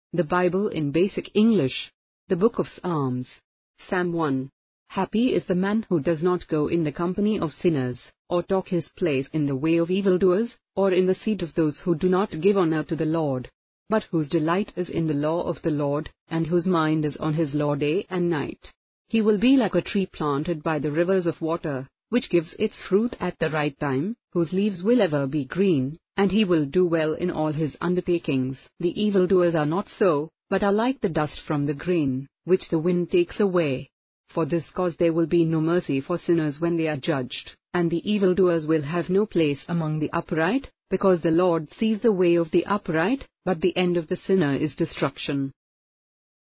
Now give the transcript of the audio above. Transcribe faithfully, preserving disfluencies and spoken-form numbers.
The Bible in Basic English. The Book of Psalms. Psalm one. Happy is the man who does not go in the company of sinners, or talk his place in the way of evildoers, or in the seat of those who do not give honor to the Lord. But whose delight is in the law of the Lord, and whose mind is on his law day and night. He will be like a tree planted by the rivers of water, which gives its fruit at the right time, whose leaves will ever be green, and he will do well in all his undertakings. The evildoers are not so, but are like the dust from the grain, which the wind takes away. For this cause there will be no mercy for sinners when they are judged, and the evildoers will have no place among the upright, because the Lord sees the way of the upright, but the end of the sinner is destruction.